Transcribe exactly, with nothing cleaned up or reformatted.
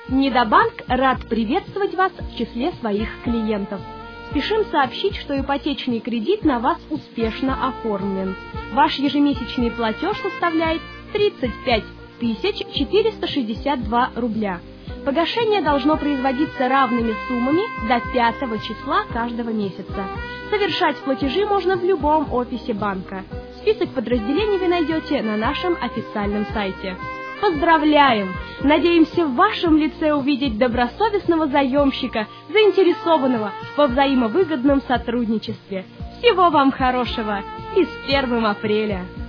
Недобанк рад приветствовать вас в числе своих клиентов. Спешим сообщить, что ипотечный кредит на вас успешно оформлен. Ваш ежемесячный платеж составляет тридцать пять тысяч четыреста шестьдесят два рубля. Погашение должно производиться равными суммами до пятого числа каждого месяца. Совершать платежи можно в любом офисе банка. Список подразделений вы найдете на нашем официальном сайте. Поздравляем! Надеемся в вашем лице увидеть добросовестного заемщика, заинтересованного во взаимовыгодном сотрудничестве. Всего вам хорошего и с первым апреля!